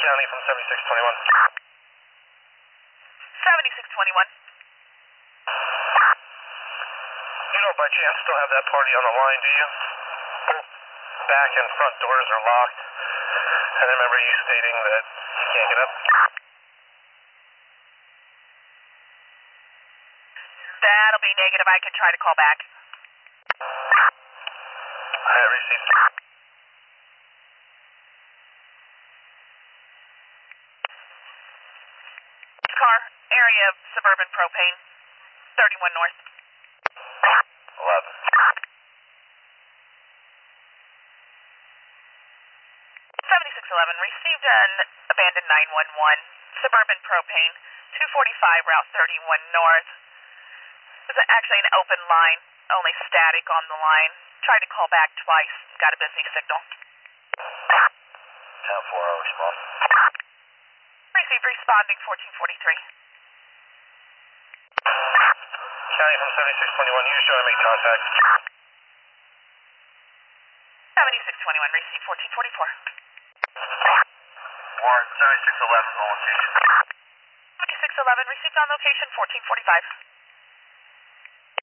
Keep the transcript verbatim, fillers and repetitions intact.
County from seventy-six twenty-one. seventy-six twenty-one. You don't by chance still have that party on the line, do you? Both back and front doors are locked. And I remember you stating that you can't get up. That'll be negative. I can try to call back. I received. Car, area of Suburban Propane, thirty-one North. eleven. seventy-six eleven, received an abandoned nine one one, Suburban Propane, two forty-five Route thirty-one North. This is actually an open line, only static on the line. Tried to call back twice, got a busy signal. ten four, I'll respond. Received responding fourteen forty-three. County from seventy-six twenty-one, you showing me contact. seventy-six twenty-one, received fourteen forty-four. Warren, seventy-six eleven on location. seventy-six eleven, received on location fourteen forty-five.